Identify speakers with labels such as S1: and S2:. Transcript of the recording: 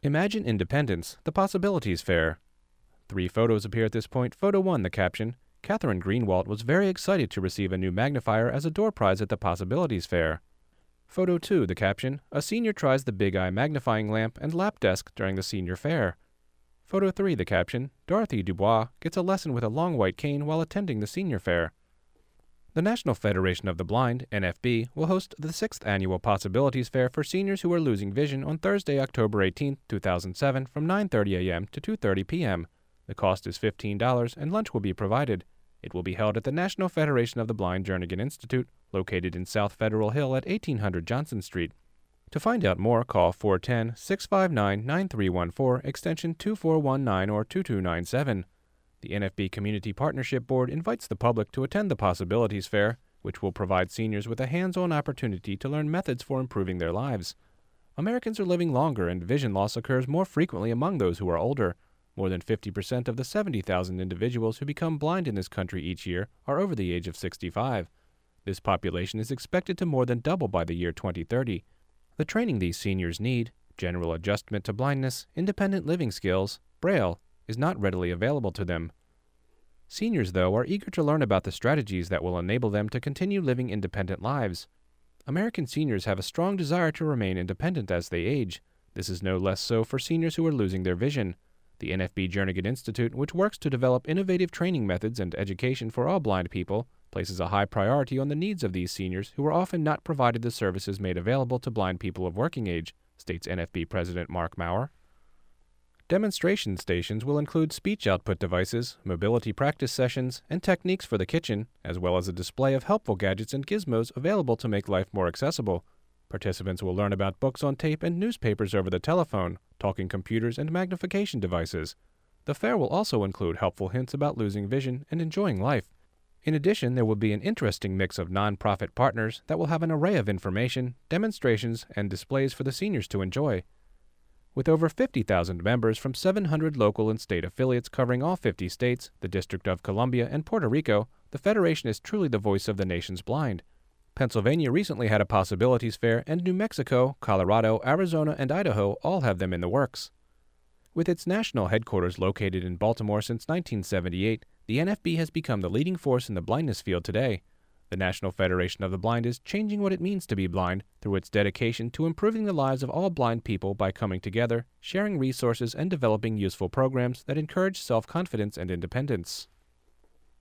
S1: Imagine Independence, the Possibilities Fair. 3 photos appear at this point. Photo 1, the caption, Catherine Greenwald was very excited to receive a new magnifier as a door prize at the Possibilities Fair. Photo 2, the caption, a senior tries the Big Eye magnifying lamp and lap desk during the senior fair. Photo 3, the caption, Dorothy Dubois gets a lesson with a long white cane while attending the senior fair. The National Federation of the Blind, NFB, will host the 6th Annual Possibilities Fair for seniors who are losing vision on Thursday, October 18, 2007 from 9:30 a.m. to 2:30 p.m. The cost is $15 and lunch will be provided. It will be held at the National Federation of the Blind Jernigan Institute, located in South Federal Hill at 1800 Johnson Street. To find out more, call 410-659-9314, extension 2419 or 2297. The NFB Community Partnership Board invites the public to attend the Possibilities Fair, which will provide seniors with a hands-on opportunity to learn methods for improving their lives. Americans are living longer and vision loss occurs more frequently among those who are older. More than 50% of the 70,000 individuals who become blind in this country each year are over the age of 65. This population is expected to more than double by the year 2030. The training these seniors need, general adjustment to blindness, independent living skills, Braille, is not readily available to them. Seniors, though, are eager to learn about the strategies that will enable them to continue living independent lives. American seniors have a strong desire to remain independent as they age. This is no less so for seniors who are losing their vision. The NFB Jernigan Institute, which works to develop innovative training methods and education for all blind people, places a high priority on the needs of these seniors who are often not provided the services made available to blind people of working age, states NFB President Mark Maurer. Demonstration stations will include speech output devices, mobility practice sessions, and techniques for the kitchen, as well as a display of helpful gadgets and gizmos available to make life more accessible. Participants will learn about books on tape and newspapers over the telephone, talking computers, and magnification devices. The fair will also include helpful hints about losing vision and enjoying life. In addition, there will be an interesting mix of nonprofit partners that will have an array of information, demonstrations, and displays for the seniors to enjoy. With over 50,000 members from 700 local and state affiliates covering all 50 states, the District of Columbia, and Puerto Rico, the Federation is truly the voice of the nation's blind. Pennsylvania recently had a Possibilities Fair, and New Mexico, Colorado, Arizona, and Idaho all have them in the works. With its national headquarters located in Baltimore since 1978, the NFB has become the leading force in the blindness field today. The National Federation of the Blind is changing what it means to be blind through its dedication to improving the lives of all blind people by coming together, sharing resources, and developing useful programs that encourage self-confidence and independence.